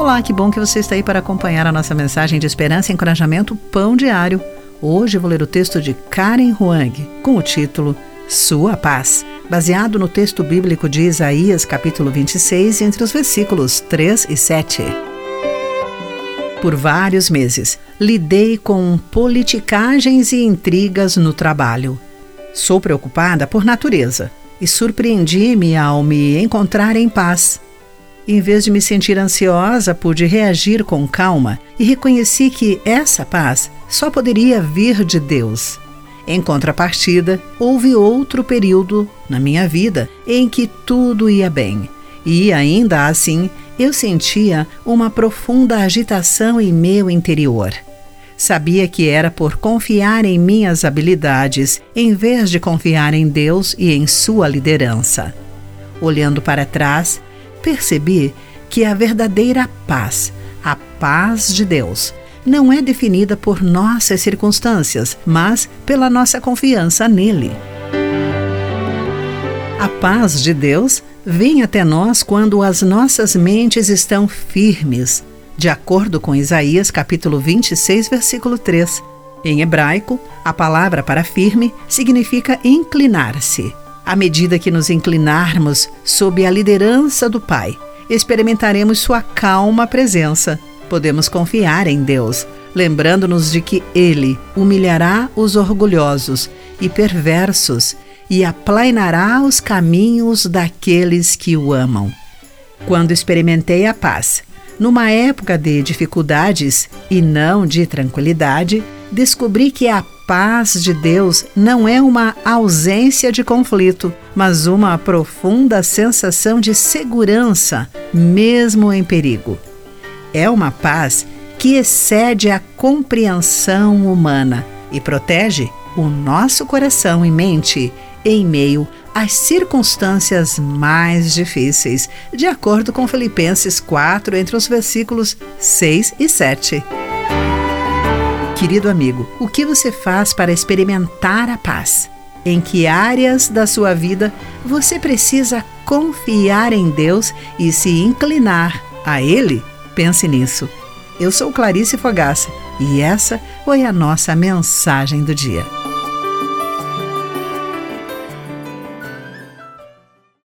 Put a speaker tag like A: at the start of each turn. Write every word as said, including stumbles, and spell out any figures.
A: Olá, que bom que você está aí para acompanhar a nossa mensagem de esperança e encorajamento Pão Diário. Hoje vou ler o texto de Karen Huang, com o título Sua Paz, baseado no texto bíblico de Isaías, capítulo vinte e seis, entre os versículos três e sete. Por vários meses, lidei com politicagens e intrigas no trabalho. Sou preocupada por natureza e surpreendi-me ao me encontrar em paz. Em vez de me sentir ansiosa, pude reagir com calma e reconheci que essa paz só poderia vir de Deus. Em contrapartida, houve outro período na minha vida em que tudo ia bem. E, ainda assim, eu sentia uma profunda agitação em meu interior. Sabia que era por confiar em minhas habilidades, em vez de confiar em Deus e em sua liderança. Olhando para trás, percebi que a verdadeira paz, a paz de Deus, não é definida por nossas circunstâncias, mas pela nossa confiança nele. A paz de Deus vem até nós quando as nossas mentes estão firmes, de acordo com Isaías capítulo vinte e seis, versículo três. Em hebraico, a palavra para firme significa inclinar-se. À medida que nos inclinarmos sob a liderança do Pai, experimentaremos sua calma presença. Podemos confiar em Deus, lembrando-nos de que Ele humilhará os orgulhosos e perversos e aplainará os caminhos daqueles que o amam. Quando experimentei a paz, numa época de dificuldades e não de tranquilidade, descobri que a paz de Deus não é uma ausência de conflito, mas uma profunda sensação de segurança, mesmo em perigo. É uma paz que excede a compreensão humana e protege o nosso coração e mente em meio às circunstâncias mais difíceis, de acordo com Filipenses quatro, entre os versículos seis e sete. Querido amigo, o que você faz para experimentar a paz? Em que áreas da sua vida você precisa confiar em Deus e se inclinar a Ele? Pense nisso. Eu sou Clarice Fogaça e essa foi a nossa mensagem do dia.